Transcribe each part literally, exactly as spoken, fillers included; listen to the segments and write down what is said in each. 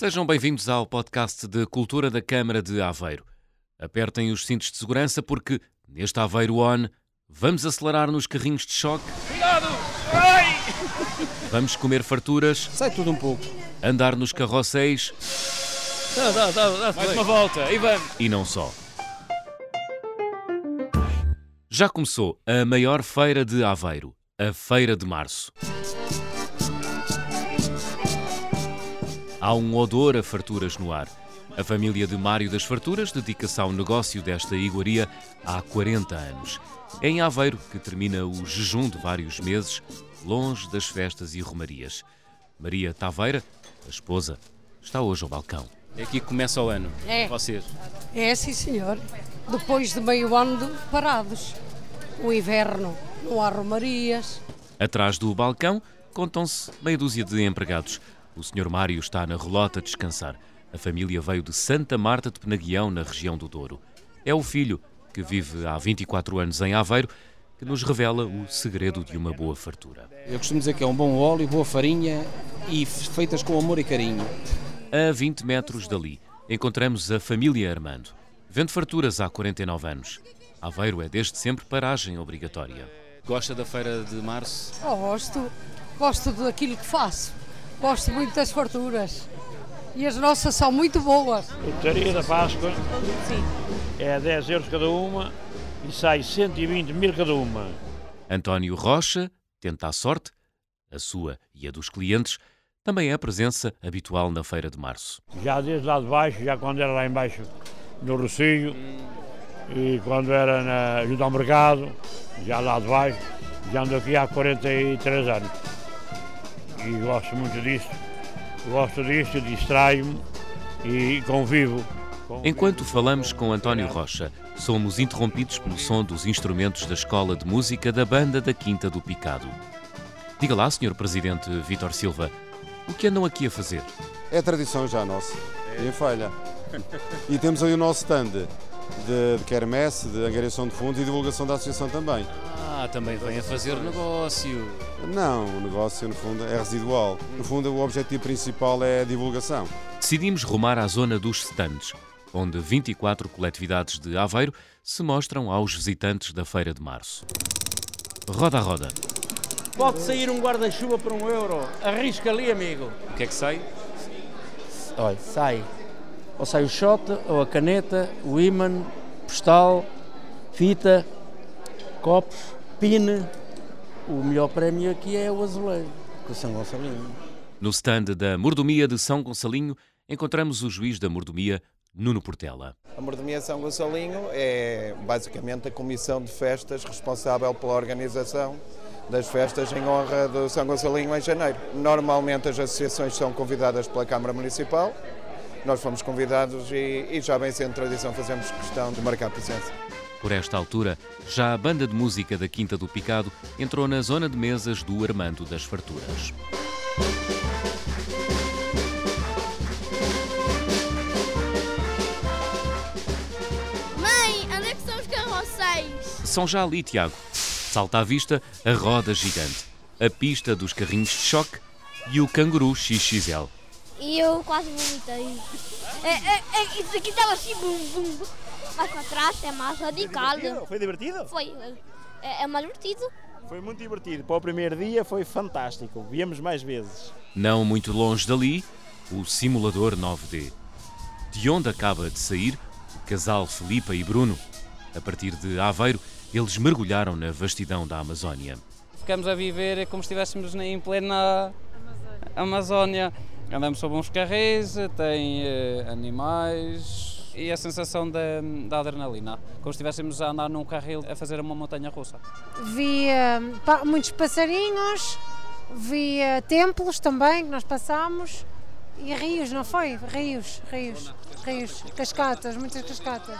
Sejam bem-vindos ao podcast de Cultura da Câmara de Aveiro. Apertem os cintos de segurança porque, neste Aveiro On, vamos acelerar nos carrinhos de choque. Cuidado! Ai! Vamos comer farturas. Sai tudo um pouco. Andar nos carrosséis. Dá, dá, dá, dá Mais uma volta, e vamos! E não só. Já começou a maior feira de Aveiro, a Feira de Março. Há um odor a farturas no ar. A família de Mário das Farturas dedica-se ao negócio desta iguaria há quarenta anos. É em Aveiro que termina o jejum de vários meses, longe das festas e romarias. Maria Taveira, a esposa, está hoje ao balcão. É aqui que começa o ano, é. Vocês. É, sim, senhor. Depois de meio ano de parados. O inverno, não há romarias. Atrás do balcão contam-se meia dúzia de empregados. O senhor Mário está na relota a descansar. A família veio de Santa Marta de Penaguião, na região do Douro. É o filho, que vive há vinte e quatro anos em Aveiro, que nos revela o segredo de uma boa fartura. Eu costumo dizer que é um bom óleo, boa farinha e feitas com amor e carinho. A vinte metros dali, encontramos a família Armando. Vende farturas há quarenta e nove anos. Aveiro é desde sempre paragem obrigatória. Gosta da Feira de Março? Gosto. Gosto daquilo que faço. Gosto muito das farturas. E as nossas são muito boas. A lotaria da Páscoa Sim. é dez euros cada uma e sai cento e vinte mil cada uma. António Rocha tenta a sorte, a sua e a dos clientes, também é a presença habitual na Feira de Março. Já desde lá de baixo, já quando era lá em baixo no Rocio e quando era na, junto ao mercado, já lá de baixo, já ando aqui há quarenta e três anos. E gosto muito disto, gosto disto, distraio-me e convivo. convivo. Enquanto falamos com António Rocha, somos interrompidos pelo som dos instrumentos da Escola de Música da Banda da Quinta do Picado. Diga lá, senhor Presidente Vítor Silva, o que andam aqui a fazer? É tradição já nossa, é. Em Falha. E temos aí o nosso stand de, de quermesse, de angariação de fundos e divulgação da associação também. Ah, também vem a fazer negócio. Não, o negócio no fundo é residual. No fundo o objetivo principal é a divulgação. Decidimos rumar à zona dos stands, onde vinte e quatro coletividades de Aveiro se mostram aos visitantes da Feira de Março. Roda a roda. Pode sair um guarda-chuva por um euro. Arrisca ali, amigo. O que é que sai? Olha, sai. Ou sai o shot, ou a caneta, o ímã, postal, fita, copos, pine. O melhor prémio aqui é o azulejo, com o São Gonçalinho. No stand da Mordomia de São Gonçalinho, encontramos o juiz da Mordomia, Nuno Portela. A Mordomia de São Gonçalinho é basicamente a comissão de festas responsável pela organização das festas em honra do São Gonçalinho em janeiro. Normalmente as associações são convidadas pela Câmara Municipal, nós fomos convidados e, e já bem sendo tradição fazemos questão de marcar presença. Por esta altura, já a banda de música da Quinta do Picado entrou na zona de mesas do Armando das Farturas. Mãe, onde é que são os carrosséis? São já ali, Tiago. Salta à vista a roda gigante, a pista dos carrinhos de choque e o canguru X X L. E eu quase vomitei. É, é, é, isso aqui estava assim, bum, bum. Mas para trás é mais radical. Foi divertido? Foi. É, é mais divertido. Foi muito divertido. Para o primeiro dia foi fantástico. Viemos mais vezes. Não muito longe dali, o simulador nove D. De onde acaba de sair o casal Filipa e Bruno. A partir de Aveiro, eles mergulharam na vastidão da Amazónia. Ficamos a viver como se estivéssemos em plena Amazónia. Andamos sobre uns carris, tem eh, animais e a sensação da, da adrenalina, como se estivéssemos a andar num carril a fazer uma montanha russa. Via pa, muitos passarinhos, via templos também que nós passámos e rios, não foi? Rios, rios, rios, cascatas, muitas cascatas.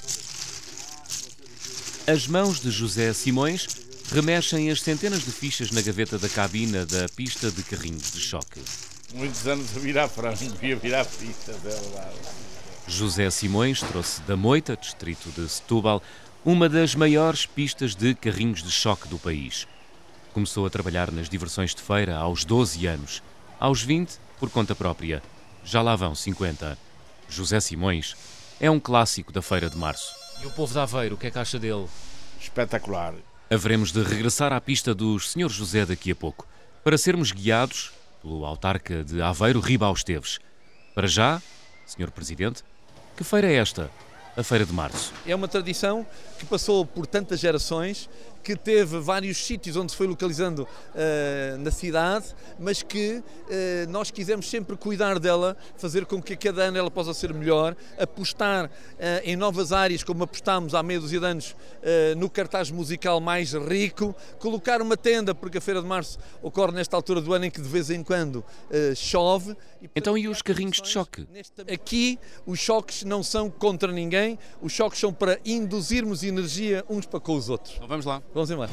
As mãos de José Simões remexem as centenas de fichas na gaveta da cabina da pista de carrinhos de choque. Muitos anos a virar frango e a virar pistas, é verdade. José Simões trouxe da Moita, distrito de Setúbal, uma das maiores pistas de carrinhos de choque do país. Começou a trabalhar nas diversões de feira aos doze anos. Aos vinte, por conta própria. já lá vão cinquenta. José Simões é um clássico da Feira de Março. E o povo de Aveiro, o que é que acha dele? Espetacular. Haveremos de regressar à pista dos senhor José daqui a pouco, para sermos guiados pelo autarca de Aveiro, Ribao Esteves. Para já, senhor Presidente, que feira é esta, a Feira de Março? É uma tradição que passou por tantas gerações, que teve vários sítios onde se foi localizando uh, na cidade, mas que uh, nós quisemos sempre cuidar dela, fazer com que a cada ano ela possa ser melhor, apostar uh, em novas áreas, como apostámos há meia dúzia de anos uh, no cartaz musical mais rico, colocar uma tenda, porque a Feira de Março ocorre nesta altura do ano em que de vez em quando uh, chove. E, então e os carrinhos de choque? Aqui os choques não são contra ninguém, os choques são para induzirmos energia uns para com os outros. Então vamos lá. Vamos embora.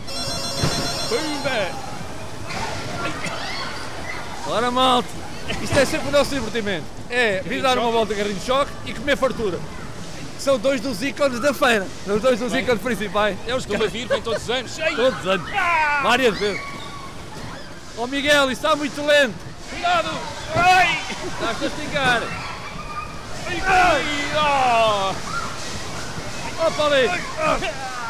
Ora, malta, isto é sempre o nosso divertimento. É vir dar uma volta de carrinho de choque e comer fartura. São dois dos ícones da feira. São dois dos ícones principais. É os que estão a vir, vêm todos os anos. Todos os anos. Várias vezes. Ó oh, Miguel, isso está muito lento. Cuidado! Ai! Estás a esticar. Ai! Ó, Paulinho!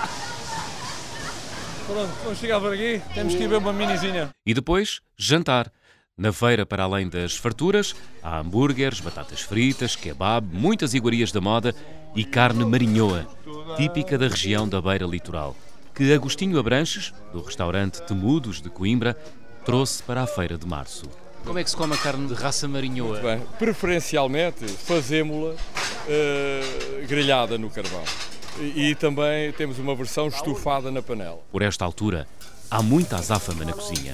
Pronto, vamos chegar por aqui, temos que ir ver uma minizinha. E depois, jantar. Na feira, para além das farturas, há hambúrgueres, batatas fritas, kebab, muitas iguarias da moda e carne marinhoa, típica da região da Beira Litoral, que Agostinho Abranches, do restaurante Temudos de Coimbra, trouxe para a Feira de Março. Como é que se come a carne de raça marinhoa? Bem, preferencialmente fazemos-la uh, grelhada no carvão. E, e também temos uma versão estufada na panela. Por esta altura, há muita azáfama na cozinha.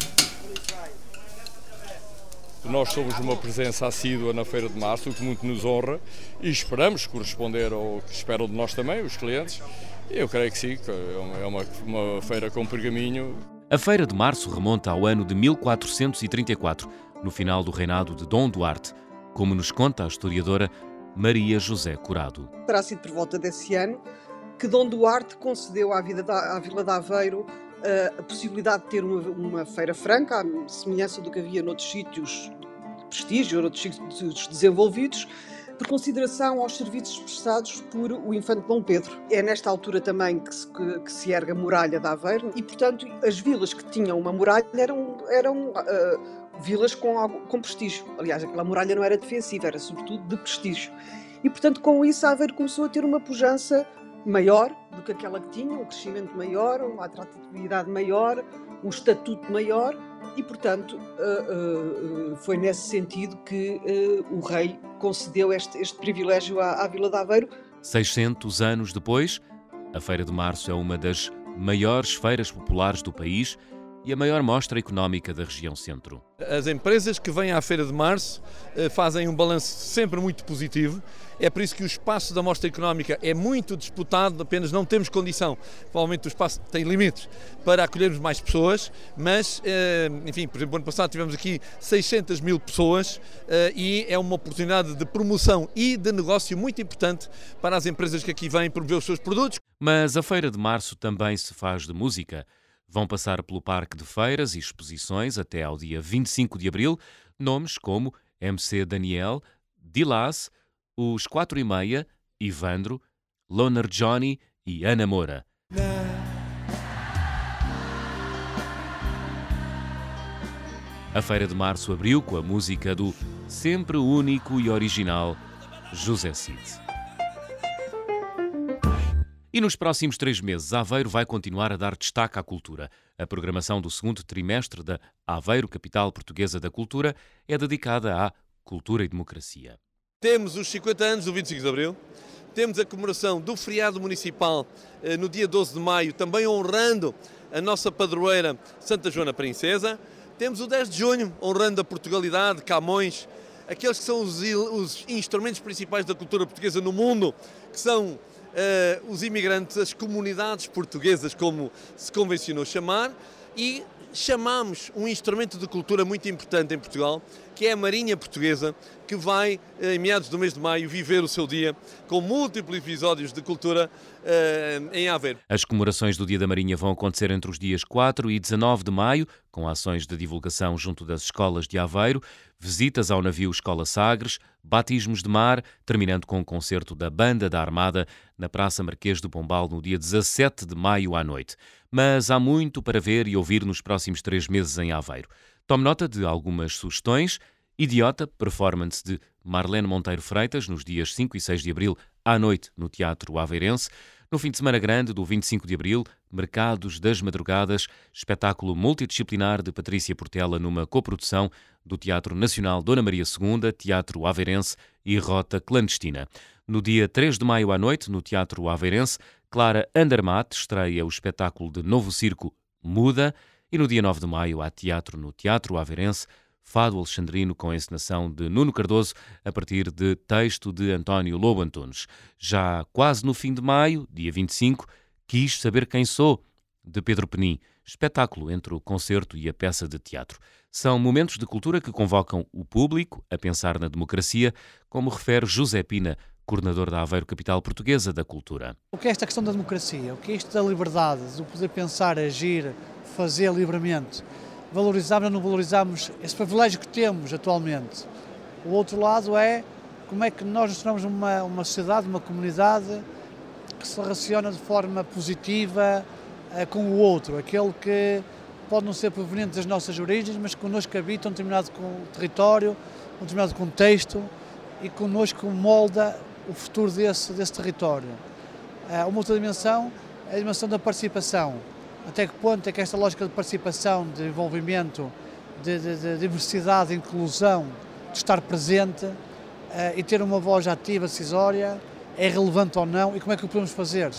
Nós somos uma presença assídua na Feira de Março, o que muito nos honra, e esperamos corresponder ao que esperam de nós também, os clientes. Eu creio que sim, que é uma, uma feira com pergaminho. A Feira de Março remonta ao ano de mil quatrocentos e trinta e quatro, no final do reinado de Dom Duarte, como nos conta a historiadora Maria José Curado. Terá sido por volta desse ano que Dom Duarte concedeu à, vida da, à Vila de Aveiro uh, a possibilidade de ter uma, uma feira franca, à semelhança do que havia noutros sítios de prestígio, noutros sítios desenvolvidos, por consideração aos serviços prestados por o infante Dom Pedro. É nesta altura também que se, que, que se ergue a muralha de Aveiro e, portanto, as vilas que tinham uma muralha eram, eram uh, vilas com, com prestígio. Aliás, aquela muralha não era defensiva, era sobretudo de prestígio. E, portanto, com isso, Aveiro começou a ter uma pujança maior do que aquela que tinha, um crescimento maior, uma atratividade maior, um estatuto maior e, portanto, uh, uh, foi nesse sentido que uh, o rei concedeu este, este privilégio à, à Vila de Aveiro. seiscentos anos depois, a Feira de Março é uma das maiores feiras populares do país e a maior mostra económica da região centro. As empresas que vêm à Feira de Março fazem um balanço sempre muito positivo. É por isso que o espaço da mostra económica é muito disputado, apenas não temos condição. Provavelmente o espaço tem limites para acolhermos mais pessoas, mas, enfim, por exemplo, ano passado tivemos aqui seiscentas mil pessoas e é uma oportunidade de promoção e de negócio muito importante para as empresas que aqui vêm promover os seus produtos. Mas a Feira de Março também se faz de música. Vão passar pelo Parque de Feiras e Exposições até ao dia vinte e cinco de abril nomes como M C Daniel, Dilás, Os Quatro e Meia, Ivandro, Loner Johnny e Ana Moura. A Feira de Março abriu com a música do sempre único e original José Cid. E nos próximos três meses, Aveiro vai continuar a dar destaque à cultura. A programação do segundo trimestre da Aveiro Capital Portuguesa da Cultura é dedicada à cultura e democracia. Temos os cinquenta anos do vinte e cinco de abril, temos a comemoração do feriado municipal eh, no dia doze de maio, também honrando a nossa padroeira Santa Joana Princesa. Temos o dez de junho, honrando a Portugalidade, Camões, aqueles que são os, os instrumentos principais da cultura portuguesa no mundo, que são Uh, os imigrantes, as comunidades portuguesas, como se convencionou chamar, e chamamos um instrumento de cultura muito importante em Portugal, que é a Marinha Portuguesa, que vai, em meados do mês de maio, viver o seu dia com múltiplos episódios de cultura uh, em Aveiro. As comemorações do Dia da Marinha vão acontecer entre os dias quatro e dezanove de maio, com ações de divulgação junto das escolas de Aveiro, visitas ao navio Escola Sagres, batismos de mar, terminando com um concerto da Banda da Armada na Praça Marquês do Pombal no dia dezassete de maio à noite. Mas há muito para ver e ouvir nos próximos três meses em Aveiro. Tome nota de algumas sugestões. Idiota, performance de Marlene Monteiro Freitas, nos dias cinco e seis de abril, à noite, no Teatro Aveirense. No fim de semana grande do vinte e cinco de abril, Mercados das Madrugadas, espetáculo multidisciplinar de Patrícia Portela numa coprodução do Teatro Nacional Dona Maria segunda, Teatro Aveirense e Rota Clandestina. No dia três de maio à noite, no Teatro Aveirense, Clara Andermatt estreia o espetáculo de Novo Circo Muda e no dia nove de maio há teatro no Teatro Aveirense, Fado Alexandrino com a encenação de Nuno Cardoso a partir de texto de António Lobo Antunes. Já quase no fim de maio, dia vinte e cinco, Quis Saber Quem Sou, de Pedro Penin, espetáculo entre o concerto e a peça de teatro. São momentos de cultura que convocam o público a pensar na democracia, como refere José Pina, coordenador da Aveiro Capital Portuguesa da Cultura. O que é esta questão da democracia? O que é isto da liberdade, do poder pensar, agir, fazer livremente? Valorizamos ou não valorizamos esse privilégio que temos atualmente? O outro lado é como é que nós nos tornamos uma, uma sociedade, uma comunidade que se relaciona de forma positiva uh, com o outro, aquele que pode não ser proveniente das nossas origens, mas que connosco habita um determinado território, um determinado contexto e connosco molda o futuro desse, desse território. Uh, uma outra dimensão é a dimensão da participação. Até que ponto é que esta lógica de participação, de envolvimento, de, de, de diversidade, de inclusão, de estar presente uh, e ter uma voz ativa, decisória, é relevante ou não e como é que o podemos fazer?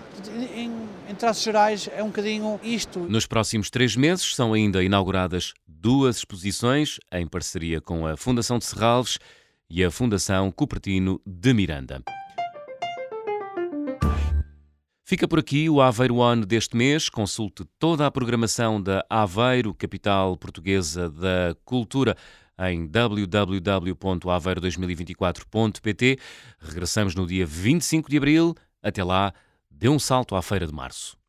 Em, em traços gerais é um bocadinho isto. Nos próximos três meses são ainda inauguradas duas exposições em parceria com a Fundação de Serralves e a Fundação Cupertino de Miranda. Fica por aqui o Aveiro On deste mês. Consulte toda a programação da Aveiro, capital portuguesa da cultura, em w w w ponto aveiro dois mil e vinte e quatro ponto p t. Regressamos no dia vinte e cinco de abril. Até lá, dê um salto à Feira de Março.